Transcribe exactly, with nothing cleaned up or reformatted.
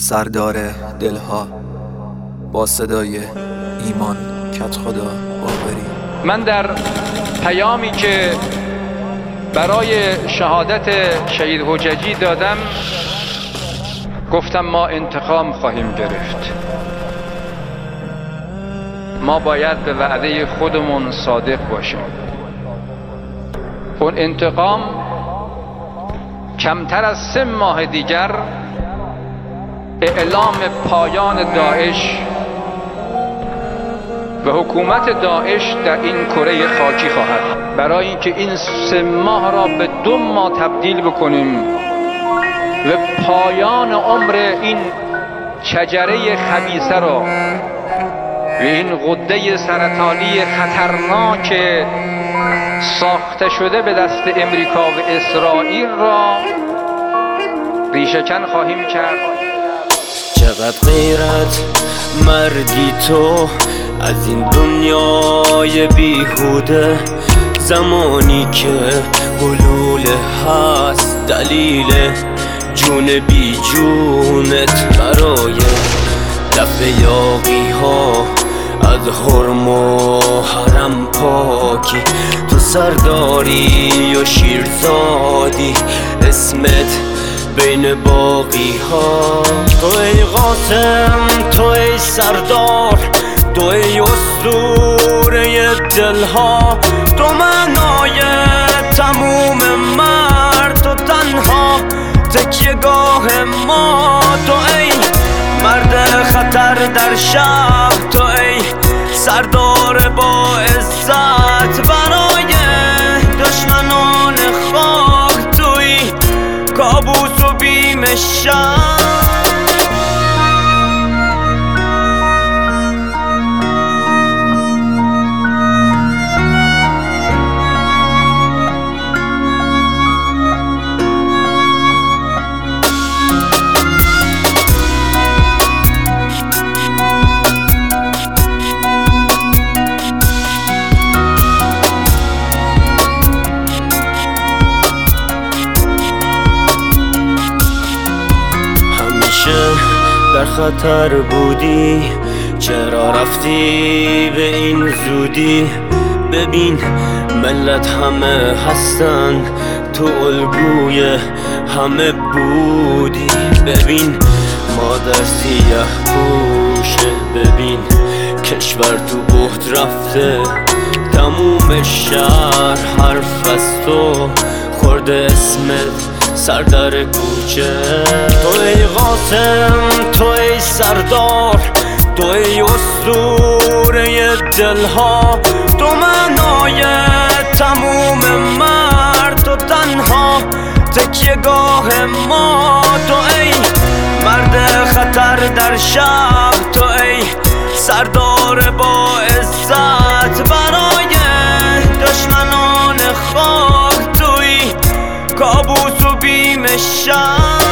سردار دلها با صدای ایمان کدخدا باقری. من در پیامی که برای شهادت شهید حججی دادم گفتم ما انتقام خواهیم گرفت. ما باید به وعده خودمون صادق باشیم. اون انتقام کمتر از سه ماه دیگر اعلام پایان داعش و حکومت داعش در این کره خاکی خواهد. برای اینکه این سه ماه را به دو ماه تبدیل بکنیم و پایان عمر این شجره خبیثه را و این غده سرطانی خطرناک ساخته شده به دست امریکا و اسرائیل را ریشه‌کن خواهیم کرد. چقدر غیرت مردی تو از این دنیای بیهوده، زمانی که حلول هست دلیل جون بی جونت برای لب یاقی ها از حرم و حرم پاکی. تو سرداری و شیرزادی اسمت بین باقی ها. تو ای قاسم، تو ای سردار، تو ای اسطوره دلها، تو معنای تموم مرد، تو تنها تکیه‌گاه ما. تو ای مرد خطر در شب، تو ای سردار با عزت برای دشمنان خاک. توی کابوس و بیم شب. در خطر بودی، چرا رفتی به این زودی؟ ببین ملت همه هستن، تو الگوی همه بودی. ببین مادر سیاه پوشه، ببین کشور تو بحت رفته، تموم شهر حرف از تو خورده، اسمت سر در کوچه. تو ای قاسم، تو ای سردار، تو ای اسطوره دلها، تو معنای تموم مرد، تو تنها تکیه‌گاه ما. تو ای مرد خطر در شب، تو ای سردار با عزت برای دشمنان خاک. توی کابوس و بیم شب.